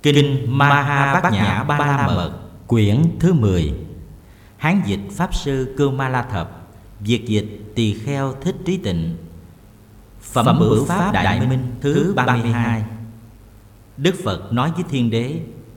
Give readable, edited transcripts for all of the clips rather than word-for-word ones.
Kinh Maha Bát Nhã Ba La Mật, quyển thứ 10. Hán dịch Pháp Sư Cưu Ma La Thập, việt dịch Tỳ Kheo Thích Trí Tịnh. Phẩm Bửu Pháp Đại Minh thứ 32. Đức Phật nói với Thiên Đế: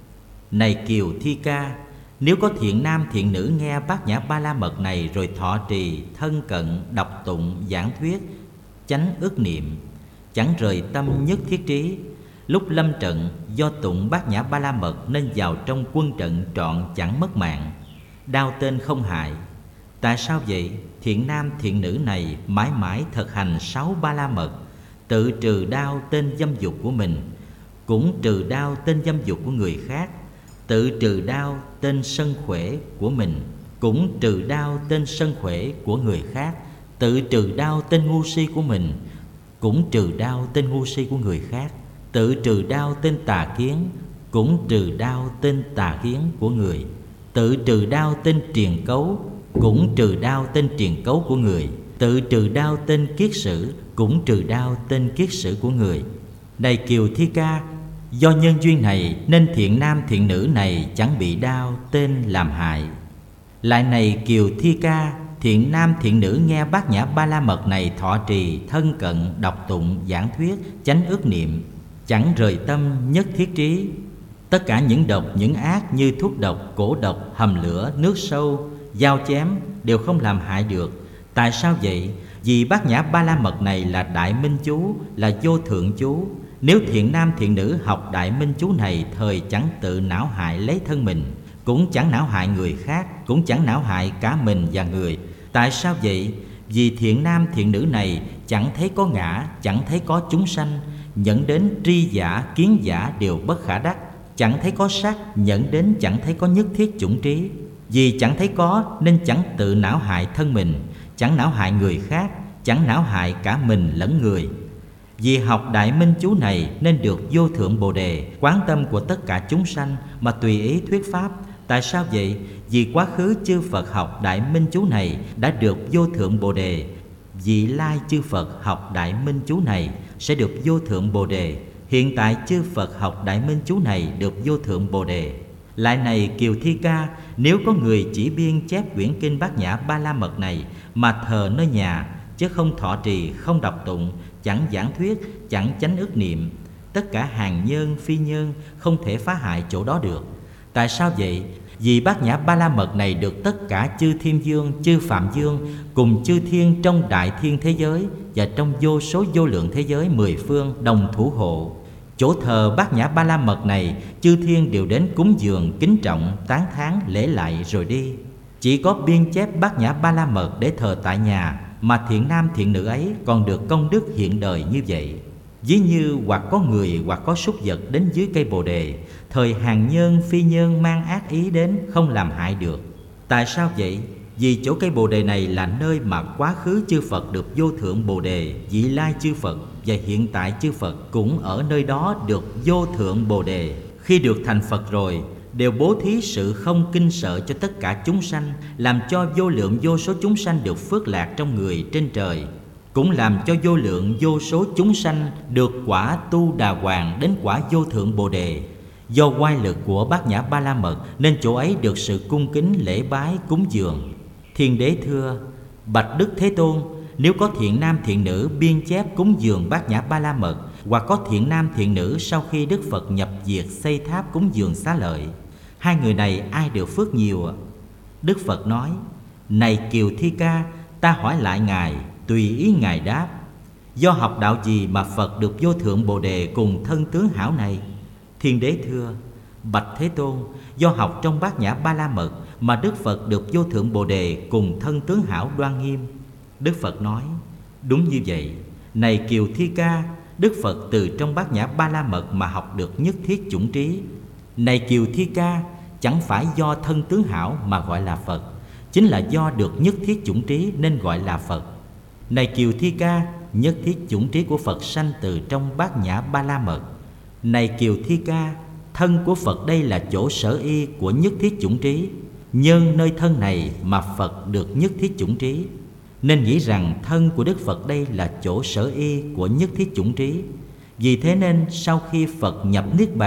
Này Kiều Thi Ca, nếu có thiện nam thiện nữ nghe Bát Nhã Ba La Mật này rồi thọ trì, thân cận, đọc tụng, giảng thuyết, chánh ức niệm, chẳng rời tâm nhất thiết trí, lúc lâm trận do tụng Bát Nhã Ba La Mật nên vào trong quân trận trọn chẳng mất mạng, đao tên không hại. Tại sao vậy? Thiện nam thiện nữ này mãi mãi thực hành 6 Ba La Mật, tự trừ đao tên dâm dục của mình, cũng trừ đao tên dâm dục của người khác, tự trừ đao tên sân khỏe của mình, cũng trừ đao tên sân khỏe của người khác, tự trừ đao tên ngu si của mình, cũng trừ đao tên ngu si của người khác, tự trừ đao tên tà kiến, cũng trừ đao tên tà kiến của người, tự trừ đao tên triền cấu, cũng trừ đao tên triền cấu của người, tự trừ đao tên kiết sử, cũng trừ đao tên kiết sử của người. Này Kiều Thi Ca, do nhân duyên này nên thiện nam thiện nữ này chẳng bị đao tên làm hại. Lại này Kiều Thi Ca, thiện nam thiện nữ nghe Bát Nhã Ba La Mật này thọ trì, thân cận, đọc tụng, giảng thuyết, chánh ức niệm, chẳng rời tâm nhất thiết trí. Tất cả những độc, những ác như thuốc độc, cổ độc, hầm lửa, nước sâu, dao chém đều không làm hại được. Tại sao vậy? Vì Bát Nhã Ba La Mật này là Đại Minh Chú, là vô thượng chú. Nếu thiện nam thiện nữ học Đại Minh Chú này, thời chẳng tự não hại lấy thân mình, cũng chẳng não hại người khác, cũng chẳng não hại cả mình và người. Tại sao vậy? Vì thiện nam thiện nữ này chẳng thấy có ngã, chẳng thấy có chúng sanh, nhận đến tri giả, kiến giả đều bất khả đắc, chẳng thấy có sắc, nhận đến chẳng thấy có nhất thiết chủng trí. Vì chẳng thấy có nên chẳng tự não hại thân mình, chẳng não hại người khác, chẳng não hại cả mình lẫn người. Vì học Đại Minh Chú này nên được vô thượng Bồ Đề, quán tâm của tất cả chúng sanh mà tùy ý thuyết pháp. Tại sao vậy? Vì quá khứ chư Phật học Đại Minh Chú này đã được vô thượng Bồ Đề, vị lai chư Phật học Đại Minh Chú này sẽ được vô thượng Bồ Đề. Hiện tại chư Phật học Đại Minh Chú này được vô thượng Bồ Đề. Lại này Kiều Thi Ca, nếu có người chỉ biên chép quyển kinh Bát Nhã Ba La Mật này mà thờ nơi nhà, chứ không thọ trì, không đọc tụng, chẳng giảng thuyết, chẳng chánh ức niệm, tất cả hàng nhân phi nhân không thể phá hại chỗ đó được. Tại sao vậy? Vì Bát Nhã Ba La Mật này được tất cả chư Thiên Dương, chư Phạm Dương cùng chư thiên trong đại thiên thế giới và trong vô số vô lượng thế giới 10 phương đồng thủ hộ. Chỗ thờ Bát Nhã Ba La Mật này, chư thiên đều đến cúng dường, kính trọng, tán thán, lễ lại rồi đi. Chỉ có biên chép Bát Nhã Ba La Mật để thờ tại nhà mà thiện nam thiện nữ ấy còn được công đức hiện đời như vậy. Ví như hoặc có người hoặc có súc vật đến dưới cây Bồ Đề, thời hàng nhân phi nhân mang ác ý đến không làm hại được. Tại sao vậy? Vì chỗ cây Bồ Đề này là nơi mà quá khứ chư Phật được vô thượng Bồ Đề, vị lai chư Phật và hiện tại chư Phật cũng ở nơi đó được vô thượng Bồ Đề. Khi được thành Phật rồi, đều bố thí sự không kinh sợ cho tất cả chúng sanh, làm cho vô lượng vô số chúng sanh được phước lạc trong người trên trời, cũng làm cho vô lượng vô số chúng sanh được quả tu đà hoàng đến quả vô thượng Bồ Đề. Do oai lực của Bát Nhã Ba La Mật nên chỗ ấy được sự cung kính lễ bái cúng dường. Thiên Đế thưa: Bạch Đức Thế Tôn, nếu có thiện nam thiện nữ biên chép cúng dường Bát Nhã Ba La Mật, hoặc có thiện nam thiện nữ sau khi Đức Phật nhập diệt xây tháp cúng dường Xá Lợi, hai người này ai được phước nhiều? Đức Phật nói: Này Kiều Thi Ca, ta hỏi lại Ngài, tùy ý Ngài đáp. Do học đạo gì mà Phật được vô thượng Bồ Đề cùng thân tướng hảo này? Thiên Đế thưa: Bạch Thế Tôn, do học trong Bát Nhã Ba La Mật mà Đức Phật được vô thượng Bồ Đề cùng thân tướng hảo đoan nghiêm. Đức Phật nói: Đúng như vậy. Này Kiều Thi Ca, Đức Phật từ trong Bát Nhã Ba La Mật mà học được nhất thiết chủng trí. Này Kiều Thi Ca, chẳng phải do thân tướng hảo mà gọi là Phật, chính là do được nhất thiết chủng trí nên gọi là Phật. Này Kiều Thi Ca, nhất thiết chủng trí của Phật sanh từ trong Bát Nhã Ba La Mật. Này Kiều Thi Ca, thân của Phật đây là chỗ sở y của nhất thiết chủng trí, nhân nơi thân này mà Phật được nhất thiết chủng trí, nên nghĩ rằng thân của Đức Phật đây là chỗ sở y của nhất thiết chủng trí. Vì thế nên sau khi Phật nhập Niết Bàn,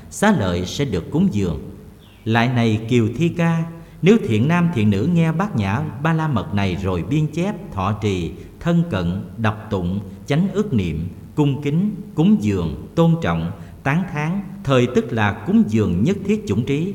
xá lợi sẽ được cúng dường. Lại này Kiều Thi Ca, nếu thiện nam thiện nữ nghe Bát Nhã Ba La Mật này rồi biên chép, thọ trì, thân cận, đọc tụng, chánh ức niệm, cung kính, cúng dường, tôn trọng, tán thán, thời tức là cúng dường nhất thiết chủng trí.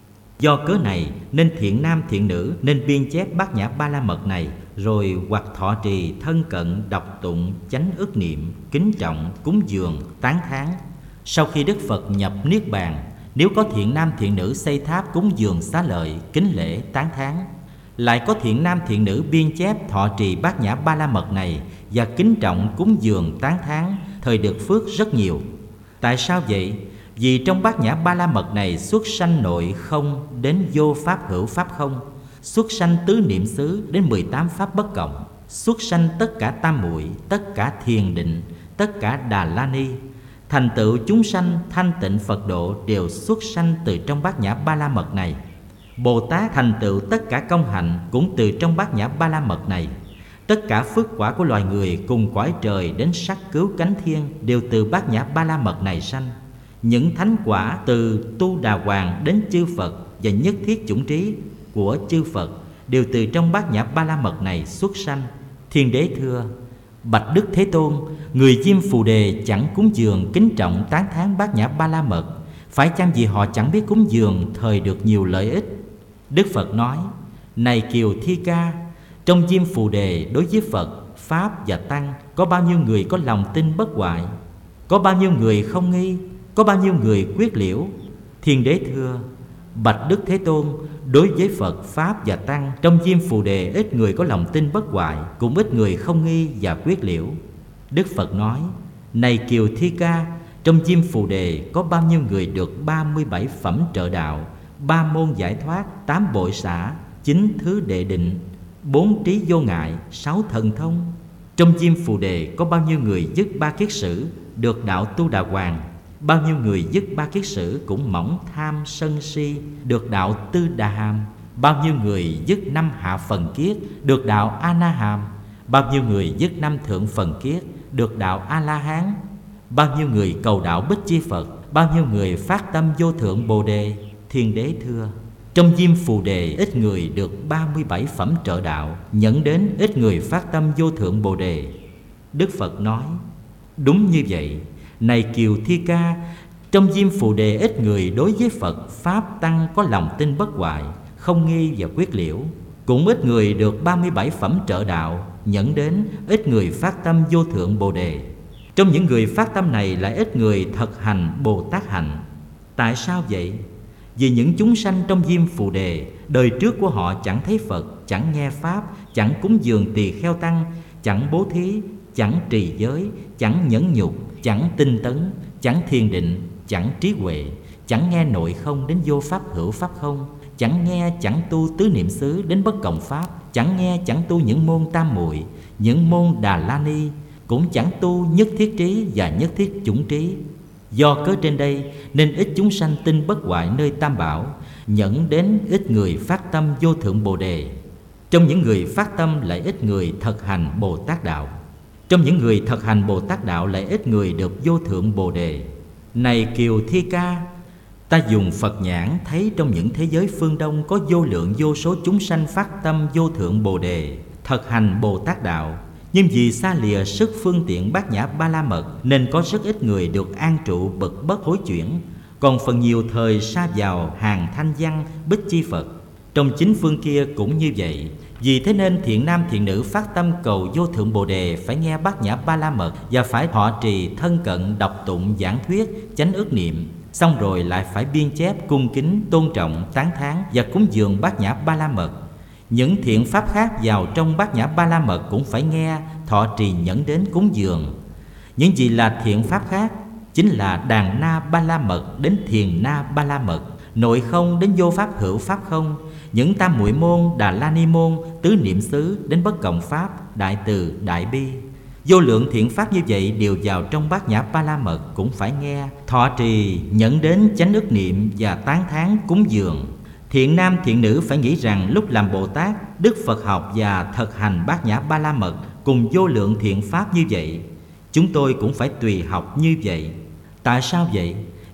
Do cớ này nên thiện nam thiện nữ nên biên chép Bát Nhã Ba La Mật này, rồi hoặc thọ trì, thân cận, đọc tụng, chánh ức niệm, kính trọng, cúng dường, tán thán. Sau khi Đức Phật nhập Niết Bàn, nếu có thiện nam thiện nữ xây tháp cúng dường xá lợi, kính lễ, tán thán, lại có thiện nam thiện nữ biên chép, thọ trì Bát Nhã Ba La Mật này và kính trọng, cúng dường, tán thán, thời được phước rất nhiều. Tại sao vậy? Vì trong Bát Nhã Ba La Mật này xuất sanh nội không đến vô pháp hữu pháp không, xuất sanh tứ niệm xứ đến 18 pháp bất cộng, xuất sanh tất cả tam muội, tất cả thiền định, tất cả Đà La Ni. Thành tựu chúng sanh thanh tịnh Phật độ đều xuất sanh từ trong Bát Nhã Ba La Mật này. Bồ Tát thành tựu tất cả công hạnh cũng từ trong Bát Nhã Ba La Mật này. Tất cả phước quả của loài người cùng cõi trời đến sắc cứu cánh thiên đều từ Bát Nhã Ba La Mật này sanh. Những thánh quả từ Tu Đà Hoàng đến chư Phật và nhất thiết chủng trí của chư Phật đều từ trong Bát Nhã Ba La Mật này xuất sanh. Thiên Đế thưa: Bạch Đức Thế Tôn, người Diêm Phù Đề chẳng cúng dường, kính trọng, tán thán Bát Nhã Ba La Mật, phải chăng vì họ chẳng biết cúng dường thời được nhiều lợi ích? Đức Phật nói: Này Kiều Thi Ca, trong Diêm Phù Đề đối với Phật, Pháp và Tăng có bao nhiêu người có lòng tin bất hoại? Có bao nhiêu người không nghi? Có bao nhiêu người quyết liễu? Thiên Đế thưa: Bạch Đức Thế Tôn, đối với Phật, Pháp và Tăng, trong Diêm Phù Đề ít người có lòng tin bất hoại, cũng ít người không nghi và quyết liễu. Đức Phật nói: Này Kiều Thi Ca, trong Diêm Phù Đề có bao nhiêu người được 37 phẩm trợ đạo, 3 môn giải thoát, 8 bội xả, 9 thứ đệ định, 4 trí vô ngại, 6 thần thông? Trong Diêm Phù Đề có bao nhiêu người dứt 3 kiết sử, được đạo Tu Đà Hoàng? Bao nhiêu người dứt 3 kiết sử cũng mỏng tham sân si, được đạo Tư Đà Hàm? Bao nhiêu người dứt 5 hạ phần kiết, được đạo A Na Hàm? Bao nhiêu người dứt 5 thượng phần kiết, được đạo A La Hán? Bao nhiêu người cầu đạo Bích Chi Phật? Bao nhiêu người phát tâm vô thượng Bồ Đề? Thiên Đế thưa: Trong Diêm Phù Đề ít người được 37 phẩm trợ đạo, nhẫn đến ít người phát tâm vô thượng Bồ Đề. Đức Phật nói: Đúng như vậy. Này Kiều Thi Ca, trong Diêm Phù Đề ít người đối với Phật, Pháp, Tăng có lòng tin bất hoại, không nghi và quyết liễu. Cũng ít người được 37 phẩm trợ đạo, nhẫn đến ít người phát tâm vô thượng Bồ Đề. Trong những người phát tâm này lại ít người thực hành Bồ Tát hạnh. Tại sao vậy? Vì những chúng sanh trong Diêm Phù Đề, đời trước của họ chẳng thấy Phật, chẳng nghe Pháp, chẳng cúng dường tỳ kheo tăng, chẳng bố thí, chẳng trì giới, chẳng nhẫn nhục, chẳng tinh tấn, chẳng thiền định, chẳng trí huệ, chẳng nghe nội không đến vô pháp hữu pháp không, chẳng nghe chẳng tu tứ niệm xứ đến bất cộng pháp, chẳng nghe chẳng tu những môn tam muội, những môn Đà La Ni, cũng chẳng tu nhất thiết trí và nhất thiết chủng trí. Do cớ trên đây nên ít chúng sanh tin bất hoại nơi Tam Bảo, nhẫn đến ít người phát tâm vô thượng Bồ Đề. Trong những người phát tâm lại ít người thực hành Bồ Tát đạo. Trong những người thực hành Bồ Tát đạo lại ít người được vô thượng Bồ Đề. Này Kiều Thi Ca, ta dùng Phật nhãn thấy trong những thế giới phương Đông có vô lượng vô số chúng sanh phát tâm vô thượng Bồ Đề, thực hành Bồ Tát đạo. Nhưng vì xa lìa sức phương tiện Bát Nhã Ba La Mật nên có rất ít người được an trụ bậc bất hối chuyển, còn phần nhiều thời sa vào hàng thanh văn Bích Chi Phật. Trong chính phương kia cũng như vậy. Vì thế nên thiện nam thiện nữ phát tâm cầu vô thượng Bồ Đề phải nghe Bát Nhã Ba La Mật và phải thọ trì, thân cận, đọc tụng, giảng thuyết, chánh ức niệm, xong rồi lại phải biên chép, cung kính, tôn trọng, tán thán và cúng dường Bát Nhã Ba La Mật. Những thiện pháp khác vào trong Bát Nhã Ba La Mật cũng phải nghe, thọ trì, nhẫn đến, cúng dường. Những gì là thiện pháp khác chính là Đàn Na Ba La Mật đến Thiền Na Ba La Mật, nội không đến vô pháp hữu pháp không, những tam muội môn, Đà La Ni môn, tứ niệm xứ đến bất cộng pháp, đại từ, đại bi. Vô lượng thiện pháp như vậy đều vào trong Bát Nhã Ba La Mật cũng phải nghe, thọ trì, nhẫn đến, chánh ức niệm và tán thán, cúng dường. Thiện nam thiện nữ phải nghĩ rằng lúc làm Bồ Tát, Đức Phật học và thực hành Bát Nhã Ba La Mật cùng vô lượng thiện pháp như vậy. Chúng tôi cũng phải tùy học như vậy. Tại sao vậy?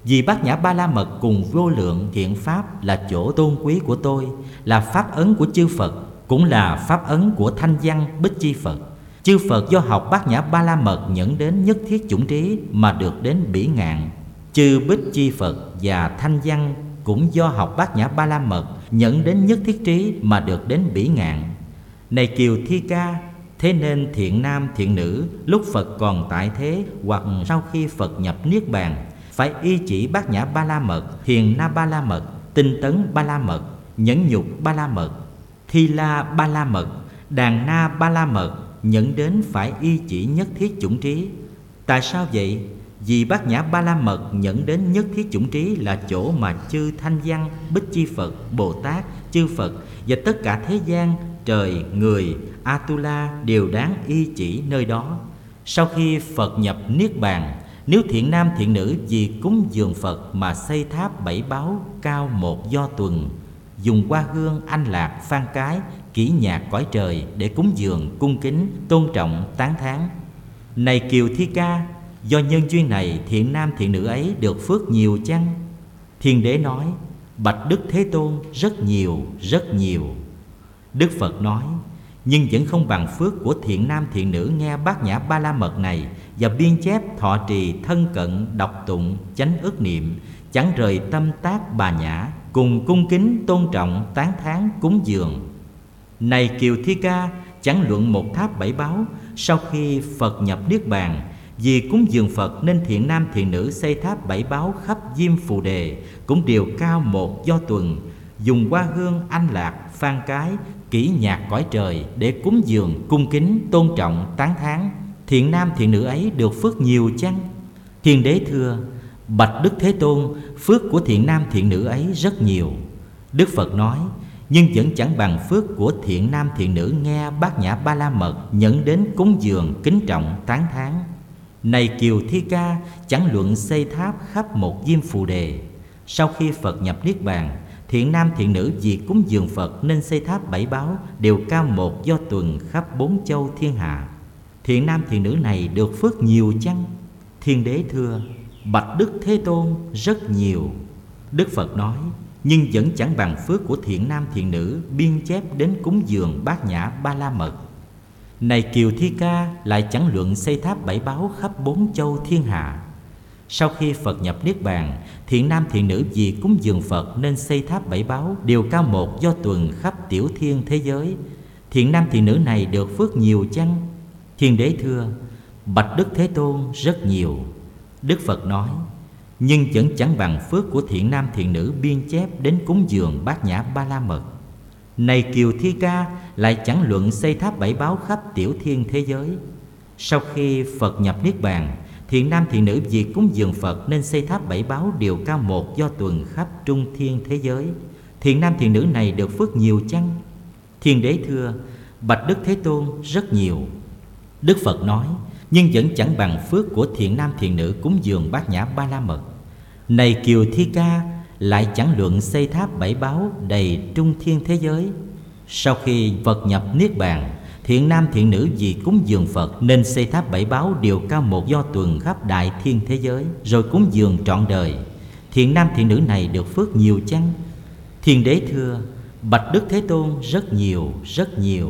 Vì Bát Nhã Ba La Mật cùng vô lượng thiện pháp là chỗ tôn quý của tôi, là pháp ấn của chư Phật, cũng là pháp ấn của Thanh Văn Bích Chi Phật. Chư Phật do học Bát Nhã Ba La Mật nhẫn đến nhất thiết chủng trí mà được đến bỉ ngạn. Chư Bích Chi Phật và Thanh Văn cũng do học Bát Nhã Ba La Mật nhẫn đến nhất thiết trí mà được đến bỉ ngạn. Này Kiều Thi Ca, thế nên thiện nam thiện nữ lúc Phật còn tại thế hoặc sau khi Phật nhập Niết Bàn phải y chỉ Bát Nhã Ba La Mật, Thiền Na Ba La Mật, Tinh tấn Ba La Mật, Nhẫn Nhục Ba La Mật, Thi La Ba La Mật, Đàn Na Ba La Mật, nhẫn đến phải y chỉ nhất thiết chủng trí. Tại sao vậy? Vì Bát Nhã Ba La Mật nhẫn đến nhất thiết chủng trí là chỗ mà chư Thanh Văn, Bích Chi Phật, Bồ Tát, chư Phật và tất cả thế gian, trời, người, Atula đều đáng y chỉ nơi đó. Sau khi Phật nhập Niết Bàn, nếu thiện nam thiện nữ vì cúng dường Phật mà xây tháp 7 báu cao 1 do tuần, dùng hoa hương, anh lạc, phan cái, kỹ nhạc cõi trời để cúng dường, cung kính, tôn trọng, tán thán. Này Kiều Thi Ca, do nhân duyên này thiện nam thiện nữ ấy được phước nhiều chăng? Thiên Đế nói: bạch Đức Thế Tôn, rất nhiều, rất nhiều. Đức Phật nói: nhưng vẫn không bằng phước của thiện nam thiện nữ nghe Bát Nhã Ba La Mật này và biên chép, thọ trì, thân cận, đọc tụng, chánh ức niệm, chẳng rời tâm tác bà nhã, cùng cung kính, tôn trọng, tán thán, cúng dường. Này Kiều Thi Ca, chẳng luận một tháp 7 báu, sau khi Phật nhập Niết Bàn, vì cúng dường Phật nên thiện nam thiện nữ xây tháp 7 báu khắp Diêm Phù Đề, cũng đều cao 1 do tuần, dùng hoa hương, anh lạc, phan cái, kỹ nhạc cõi trời để cúng dường, cung kính, tôn trọng, tán thán. Thiện nam thiện nữ ấy được phước nhiều chăng? Thiên Đế thưa: bạch Đức Thế Tôn, phước của thiện nam thiện nữ ấy rất nhiều. Đức Phật nói: nhưng vẫn chẳng bằng phước của thiện nam thiện nữ nghe Bát Nhã Ba La Mật nhẫn đến cúng dường, kính trọng, tán thán. Này Kiều Thi Ca, chẳng luận xây tháp khắp một Diêm Phù Đề, sau khi Phật nhập Niết Bàn, thiện nam thiện nữ vì cúng dường Phật nên xây tháp 7 báu đều cao 1 do tuần khắp 4 châu thiên hạ. Thiện nam thiện nữ này được phước nhiều chăng? Thiên Đế thưa: bạch Đức Thế Tôn, rất nhiều. Đức Phật nói: nhưng vẫn chẳng bằng phước của thiện nam thiện nữ biên chép đến cúng dường Bát Nhã Ba La Mật. Này Kiều Thi Ca, lại chẳng luận xây tháp 7 báu khắp 4 châu thiên hạ. Sau khi Phật nhập Niết Bàn, thiện nam thiện nữ vì cúng dường Phật nên xây tháp 7 báu đều cao 1 do tuần khắp tiểu thiên thế giới. Thiện nam thiện nữ này được phước nhiều chăng? Thiên Đế thưa: bạch Đức Thế Tôn, rất nhiều. Đức Phật nói: nhưng vẫn chẳng bằng phước của thiện nam thiện nữ biên chép đến cúng dường Bát Nhã Ba La Mật. Này Kiều Thi Ca, lại chẳng luận xây tháp 7 báu khắp tiểu thiên thế giới. Sau khi Phật nhập Niết Bàn, thiện nam thiện nữ vì cúng dường Phật nên xây tháp 7 báu đều cao 1 do tuần khắp trung thiên thế giới. Thiện nam thiện nữ này được phước nhiều chăng? Thiên Đế thưa: bạch Đức Thế Tôn, rất nhiều. Đức Phật nói: nhưng vẫn chẳng bằng phước của thiện nam thiện nữ cúng dường Bát Nhã Ba La Mật. Này Kiều Thi Ca, lại chẳng luận xây tháp 7 báu đầy trung thiên thế giới. Sau khi Phật nhập Niết Bàn, thiện nam thiện nữ vì cúng dường Phật nên xây tháp 7 báu đều cao 1 do tuần khắp đại thiên thế giới, rồi cúng dường trọn đời. Thiện nam thiện nữ này được phước nhiều chăng? Thiên Đế thưa: bạch Đức Thế Tôn, rất nhiều, rất nhiều.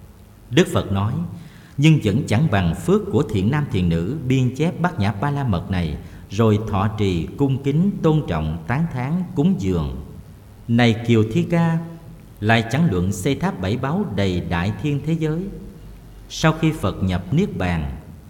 Đức Phật nói: nhưng vẫn chẳng bằng phước của thiện nam thiện nữ biên chép Bát Nhã Ba La Mật này, rồi thọ trì, cung kính, tôn trọng, tán thán, cúng dường. Này Kiều Thi Ca, lại chẳng luận xây tháp 7 báu đầy đại thiên thế giới. Sau khi Phật nhập Niết Bàn,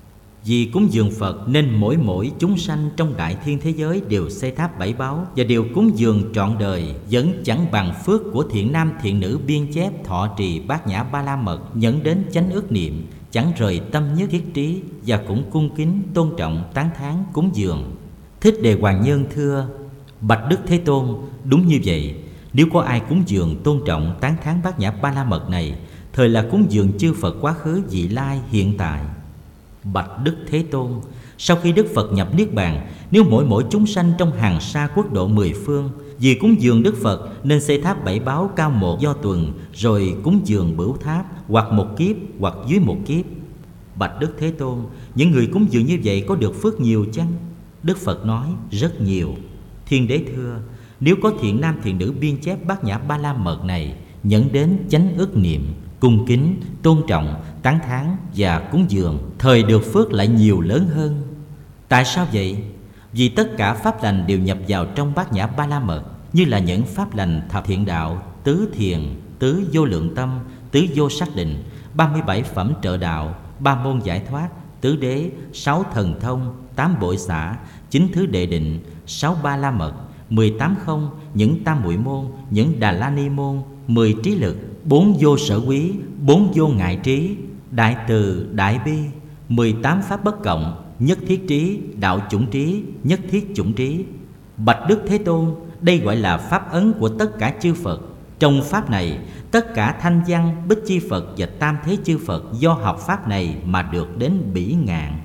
vì cúng dường Phật nên mỗi chúng sanh trong đại thiên thế giới đều xây tháp 7 báu và đều cúng dường trọn đời, vẫn chẳng bằng phước của thiện nam thiện nữ biên chép, thọ trì Bát Nhã Ba La Mật nhẫn đến chánh ức niệm, chẳng rời tâm nhất thiết trí, và cũng cung kính, tôn trọng, tán thán, cúng dường. Thích Đề Hoàng Nhân thưa: bạch Đức Thế Tôn, đúng như vậy. Nếu có ai cúng dường, tôn trọng, tán thán Bát Nhã Ba La Mật này, thời là cúng dường chư Phật quá khứ, vị lai, hiện tại. Bạch Đức Thế Tôn, sau khi Đức Phật nhập Niết Bàn, nếu mỗi chúng sanh trong hàng sa quốc độ 10 phương vì cúng dường Đức Phật nên xây tháp 7 báu cao 1 do tuần, rồi cúng dường Bửu Tháp, hoặc 1 kiếp hoặc dưới 1 kiếp. Bạch Đức Thế Tôn, những người cúng dường như vậy có được phước nhiều chăng? Đức Phật nói: rất nhiều. Thiên đế thưa: nếu có thiện nam thiện nữ biên chép Bát Nhã Ba La Mật này, nhẫn đến chánh ức niệm, cung kính, tôn trọng, tán thán và cúng dường, thời được phước lại nhiều lớn hơn. Tại sao vậy? Vì tất cả pháp lành đều nhập vào trong Bát Nhã Ba La Mật, như là những pháp lành thập thiện đạo, tứ thiền, tứ vô lượng tâm, tứ vô sắc định, 37 phẩm trợ đạo, 3 môn giải thoát, tứ đế, 6 thần thông, 8 bội xả, 9 thứ đệ định, 6 ba la mật, 18 không, những tam muội môn, những đà la ni môn, 10 trí lực, 4 vô sở quý, 4 vô ngại trí, đại từ, đại bi, 18 pháp bất cộng, nhất thiết trí, đạo chủng trí, nhất thiết chủng trí. Bạch Đức Thế Tôn, đây gọi là pháp ấn của tất cả chư Phật. Trong pháp này, tất cả thanh văn, bích chi Phật và tam thế chư Phật do học pháp này mà được đến bỉ ngạn.